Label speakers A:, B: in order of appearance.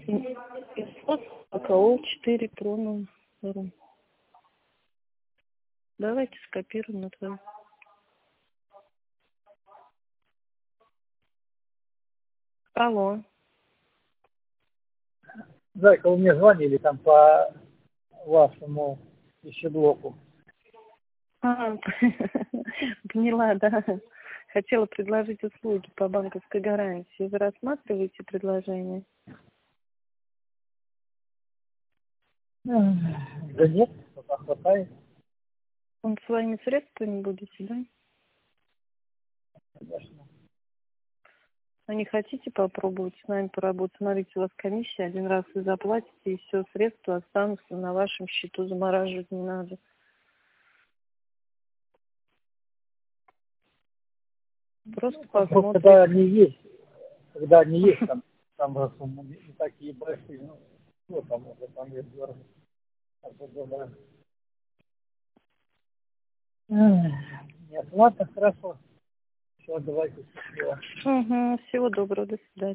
A: АКО 4 промо. Давайте скопируем на твою. Алло.
B: Зайка, вы мне звонили там по вашему еще блоку.
A: Поняла, да. Хотела предложить услуги по банковской гарантии. Вы рассматриваете предложение?
B: Да нет, пока хватает.
A: Он своими средствами будете, да?
B: Конечно.
A: А не хотите попробовать с нами поработать? Смотрите, у вас комиссия, один раз вы заплатите, и все, средства останутся на вашем счету, замораживать не надо. Просто посмотрите.
B: Когда они есть, там суммы не такие большие, ну, что там уже, там есть дорого. Нет, ладно, хорошо. Все, давайте.
A: Угу, всего доброго, до свидания.